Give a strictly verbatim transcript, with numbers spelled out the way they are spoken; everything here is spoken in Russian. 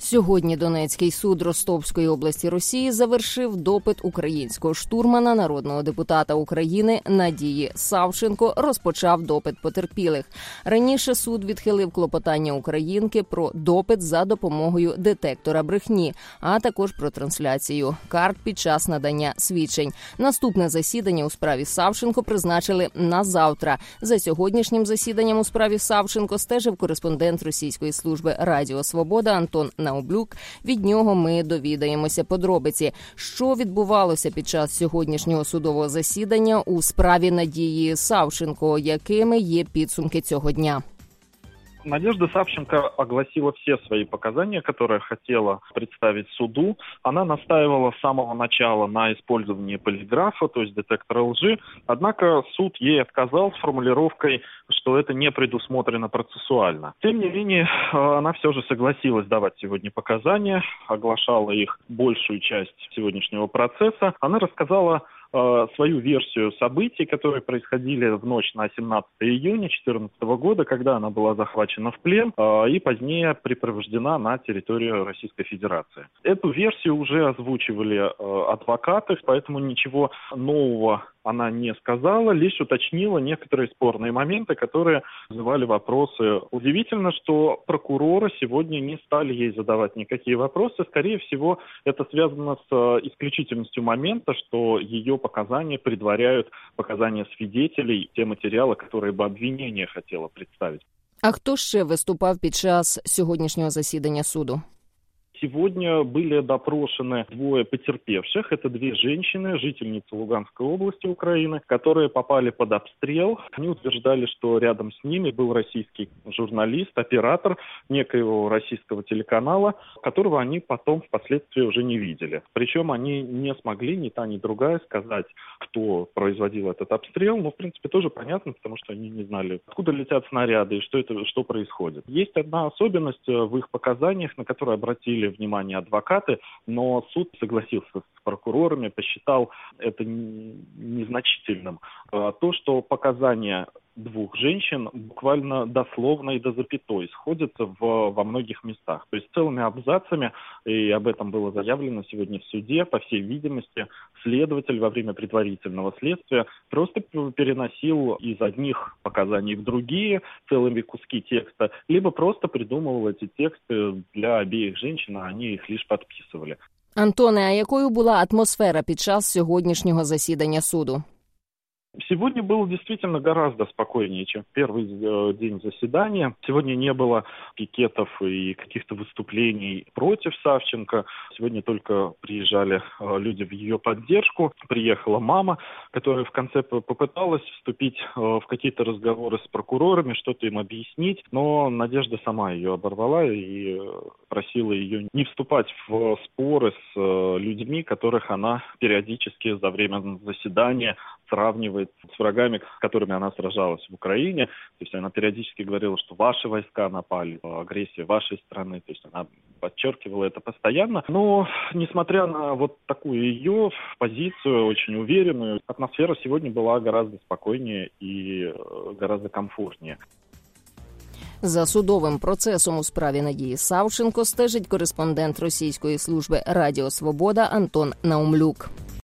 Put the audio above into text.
Сьогодні Донецький суд Ростовської області Росії завершив допит українського штурмана, народного депутата України Надії Савченко, розпочав допит потерпілих. Раніше суд відхилив клопотання українки про допит за допомогою детектора брехні, а також про трансляцію карт під час надання свідчень. Наступне засідання у справі Савченко призначили на завтра. За сьогоднішнім засіданням у справі Савченко стежив кореспондент російської служби Радіо Свобода Антон Наумлюк. Від нього ми довідаємося подробиці. Що відбувалося під час сьогоднішнього судового засідання у справі Надії Савченко? Якими є підсумки цього дня? Надежда Савченко огласила все свои показания, которые хотела представить суду. Она настаивала с самого начала на использовании полиграфа, то есть детектора лжи. Однако суд ей отказал с формулировкой, что это не предусмотрено процессуально. Тем не менее, она все же согласилась давать сегодня показания, оглашала их большую часть сегодняшнего процесса. Она рассказала свою версию событий, которые происходили в ночь на семнадцатое июня две тысячи четырнадцатого года, когда она была захвачена в плен и позднее припровождена на территорию Российской Федерации. Эту версию уже озвучивали адвокаты, поэтому ничего нового она не сказала, лишь уточнила некоторые спорные моменты, которые вызывали вопросы. Удивительно, что прокуроры сегодня не стали ей задавать никакие вопросы. Скорее всего, это связано с исключительностью момента, что ее показания предваряют показания свидетелей, те материалы, которые бы обвинение хотело представить. А хто ще виступав під час сьогоднішнього засідання суду? Сегодня были допрошены двое потерпевших. Это две женщины, жительницы Луганской области Украины, которые попали под обстрел. Они утверждали, что рядом с ними был российский журналист, оператор некоего российского телеканала, которого они потом впоследствии уже не видели. Причем они не смогли, ни та, ни другая, сказать, кто производил этот обстрел. Но, в принципе, тоже понятно, потому что они не знали, откуда летят снаряды и что это, что происходит. Есть одна особенность в их показаниях, на которую обратили внимание адвокаты, но суд согласился с прокурорами, посчитал это незначительным. То, что показания двух женщин буквально дословно и до запятой сходятся в, во многих местах. То есть целыми абзацами, и об этом было заявлено сегодня в суде, по всей видимости, следователь во время предварительного следствия просто переносил из одних показаний в другие целыми куски текста, либо просто придумывал эти тексты для обеих женщин, а они их лишь подписывали. Антоне, а якою була атмосфера під час сьогоднішнього засідання суду? Сегодня было действительно гораздо спокойнее, чем в первый э, день заседания. Сегодня не было пикетов и каких-то выступлений против Савченко. Сегодня только приезжали э, люди в ее поддержку. Приехала мама, которая в конце попыталась вступить э, в какие-то разговоры с прокурорами, что-то им объяснить. Но Надежда сама ее оборвала и просила ее не вступать в споры с э, людьми, которых она периодически за время заседания сравнивает с врагами, с которыми она сражалась в Украине. То есть она периодически говорила, что ваши войска напали, агрессия вашей страны. То есть она подчеркивала это постоянно. Но, несмотря на вот такую ее позицию, очень уверенную, атмосфера сегодня была гораздо спокойнее и гораздо комфортнее. За судовим процесом у справі Надії Савченко стежить кореспондент російської служби Радіо Свобода Антон Наумлюк.